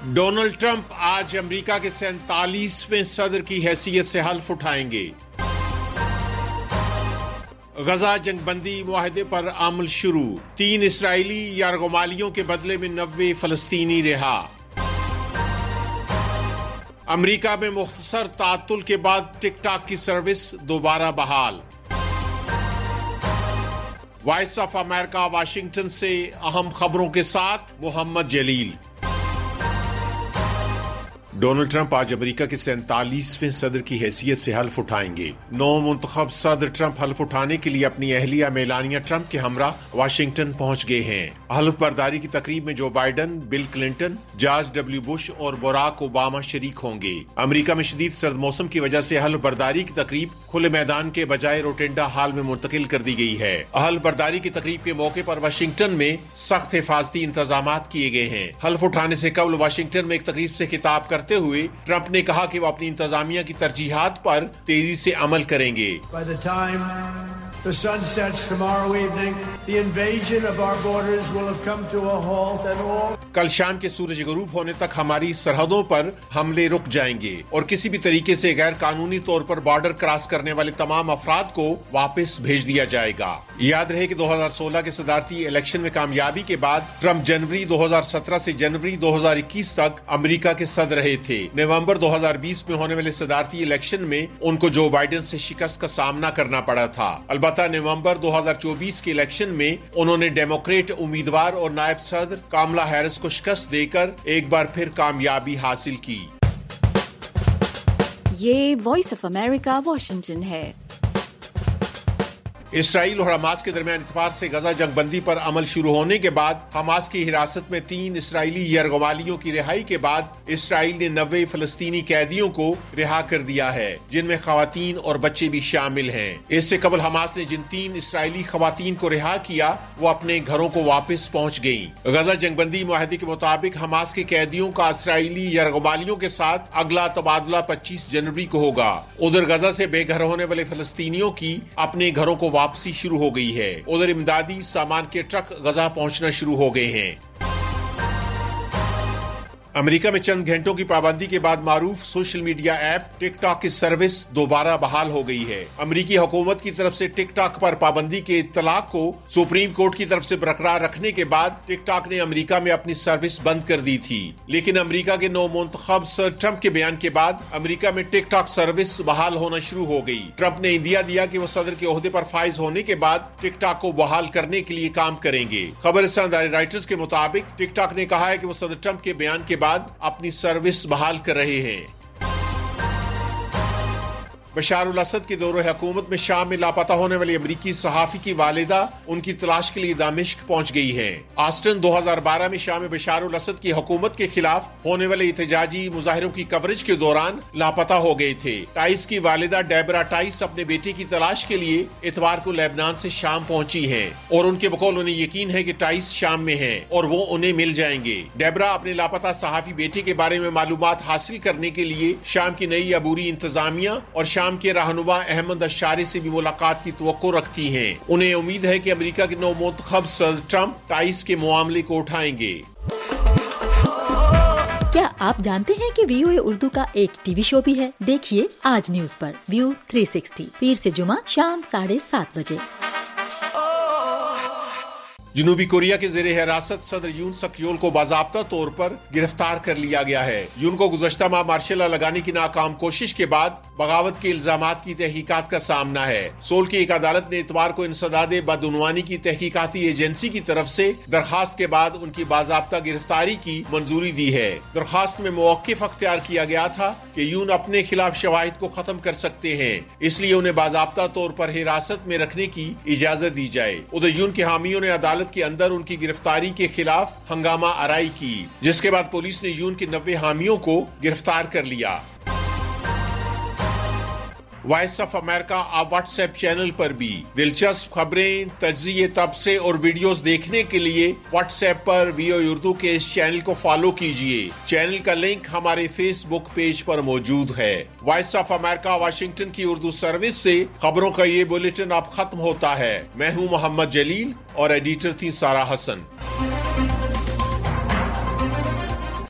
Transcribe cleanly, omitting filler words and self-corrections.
Donald Trump آج امریکہ کے 47ویں صدر کی حیثیت سے حلف اٹھائیں گے۔ غزہ جنگ بندی معاہدے پر عمل شروع، 3 اسرائیلی یرغمالیوں کے بدلے میں 90 فلسطینی رہا۔ امریکہ میں مختصر تعطل کے بعد ٹک ٹاک کی سروس دوبارہ بحال۔ وائس آف امریکہ واشنگٹن سے اہم خبروں کے ساتھ محمد جلیل۔ ڈونلڈ ٹرمپ آج امریکہ کے 47ویں صدر کی حیثیت سے حلف اٹھائیں گے۔ نو منتخب صدر ٹرمپ حلف اٹھانے کے لیے اپنی اہلیہ میلانیا ٹرمپ کے ہمراہ واشنگٹن پہنچ گئے ہیں۔ حلف برداری کی تقریب میں Joe Biden, Bill Clinton, George W Bush اور براک اوباما شریک ہوں گے۔ امریکہ میں شدید سرد موسم کی وجہ سے حلف برداری کی تقریب کھلے میدان کے بجائے روٹنڈا ہال میں منتقل کر دی گئی ہے۔ حلف برداری کی تقریب کے موقع پر واشنگٹن میں سخت حفاظتی انتظامات کیے گئے ہیں۔ حلف اٹھانے سے قبل واشنگٹن میں ایک تقریب سے خطاب کرتے ہوئے ٹرمپ نے کہا کہ وہ اپنی انتظامیہ کی ترجیحات پر تیزی سے عمل کریں گے۔ The sun sets tomorrow evening. The invasion of our borders will have come to a halt and all. کل شام کے سورج غروب ہونے تک ہماری سرحدوں پر حملے رک جائیں گے اور کسی بھی طریقے سے غیر قانونی طور پر بارڈر کراس کرنے والے تمام افراد کو واپس بھیج دیا جائے گا۔ یاد رہے کہ 2016 کے صدارتی الیکشن میں کامیابی کے بعد ٹرمپ جنوری 2017 سے جنوری 2021 تک امریکہ کے صدر رہے تھے۔ نومبر 2020 میں ہونے والے صدارتی الیکشن میں ان کو جو بائیڈن سے شکست کا سامنا کرنا پڑا تھا۔ البتہ نومبر 2024 کے الیکشن میں انہوں نے ڈیموکریٹ امیدوار اور نائب صدر کاملا ہیرس کو شکست دے کر ایک بار پھر کامیابی حاصل کی۔ یہ وائس آف امریکہ واشنگٹن ہے۔ اسرائیل اور حماس کے درمیان اتوار سے غزہ جنگ بندی پر عمل شروع ہونے کے بعد حماس کی حراست میں 3 اسرائیلی یرغمالیوں کی رہائی کے بعد اسرائیل نے 90 فلسطینی قیدیوں کو رہا کر دیا ہے، جن میں خواتین اور بچے بھی شامل ہیں۔ اس سے قبل حماس نے جن 3 اسرائیلی خواتین کو رہا کیا وہ اپنے گھروں کو واپس پہنچ گئیں۔ غزہ جنگ بندی معاہدے کے مطابق حماس کے قیدیوں کا اسرائیلی یرغمالیوں کے ساتھ اگلا تبادلہ 25 جنوری کو ہوگا۔ ادھر غزہ سے بے گھر ہونے والے فلسطینیوں کی اپنے گھروں کو واپسی شروع ہو گئی ہے۔ ادھر امدادی سامان کے ٹرک غزہ پہنچنا شروع ہو گئے ہیں۔ امریکہ میں چند گھنٹوں کی پابندی کے بعد معروف social media app TikTok کی سروس دوبارہ بحال ہو گئی ہے۔ امریکی حکومت کی طرف سے ٹک ٹاک پر پابندی کے اطلاق کو سپریم کورٹ کی طرف سے برقرار رکھنے کے بعد ٹک ٹاک نے امریکہ میں اپنی سروس بند کر دی تھی، لیکن امریکہ کے نو منتخب صدر ٹرمپ کے بیان کے بعد امریکہ میں ٹک ٹاک سروس بحال ہونا شروع ہو گئی۔ ٹرمپ نے اندیا دیا کہ وہ صدر کے عہدے پر فائز ہونے کے بعد ٹک ٹاک کو بحال کرنے کے لیے کام کریں گے۔ خبر رساں رائٹرز کے مطابق ٹک ٹاک نے کہا ہے کہ وہ صدر ٹرمپ کے بیان کے بعد اپنی سروس بحال کر رہے ہیں۔ بشار الاسد کے دور حکومت میں شام میں لاپتہ ہونے والی امریکی صحافی کی والدہ ان کی تلاش کے لیے دمشق پہنچ گئی ہیں۔ آسٹن 2012 میں شام میں بشار الاسد کی حکومت کے خلاف ہونے والے احتجاجی مظاہروں کی کوریج کے دوران لاپتہ ہو گئے تھے۔ ٹائس کی والدہ ڈیبرا ٹائس اپنے بیٹے کی تلاش کے لیے اتوار کو لبنان سے شام پہنچی ہیں اور ان کے بقول انہیں یقین ہے کہ ٹائس شام میں ہیں اور وہ انہیں مل جائیں گے۔ ڈیبرا اپنے لاپتہ صحافی بیٹے کے بارے میں معلومات حاصل کرنے کے لیے شام کی نئی عبوری انتظامیہ اور شام کے رہنما احمد الشاری سے بھی ملاقات کی توقع رکھتی ہیں۔ انہیں امید ہے کہ امریکہ کے نو منتخب صدر ٹرمپ ٹائس کے معاملے کو اٹھائیں گے۔ کیا آپ جانتے ہیں کہ ویو اے اردو کا ایک ٹی وی شو بھی ہے؟ دیکھیے آج نیوز پر ویو 360 پیر سے جمعہ شام 7:30 بجے۔ جنوبی کوریا کے زیر حراست صدر یون سک یول کو باضابطہ طور پر گرفتار کر لیا گیا ہے۔ یون کو گزشتہ ماہ مارشل لا لگانے کی ناکام کوشش کے بعد بغاوت کے الزامات کی تحقیقات کا سامنا ہے۔ سول کی ایک عدالت نے اتوار کو انسداد بدعنوانی کی تحقیقاتی ایجنسی کی طرف سے درخواست کے بعد ان کی باضابطہ گرفتاری کی منظوری دی ہے۔ درخواست میں موقف اختیار کیا گیا تھا کہ یون اپنے خلاف شواہد کو ختم کر سکتے ہیں، اس لیے انہیں باضابطہ طور پر حراست میں رکھنے کی اجازت دی جائے۔ ادھر یون کے حامیوں نے عدالت کے اندر ان کی گرفتاری کے خلاف ہنگامہ آرائی کی، جس کے بعد پولیس نے یون کے 90 حامیوں کو گرفتار کر لیا۔ وائس آف امریکہ آپ واٹس ایپ چینل پر بھی دلچسپ خبریں، تجزیے، تبصرے اور ویڈیوز دیکھنے کے لیے واٹس ایپ پر ویو اردو کے اس چینل کو فالو کیجیے۔ چینل کا لنک ہمارے فیس بک پیج پر موجود ہے۔ وائس آف امریکہ واشنگٹن کی اردو سروس سے خبروں کا یہ بلیٹن اب ختم ہوتا ہے۔ میں ہوں محمد جلیل اور ایڈیٹر تھی سارا حسن۔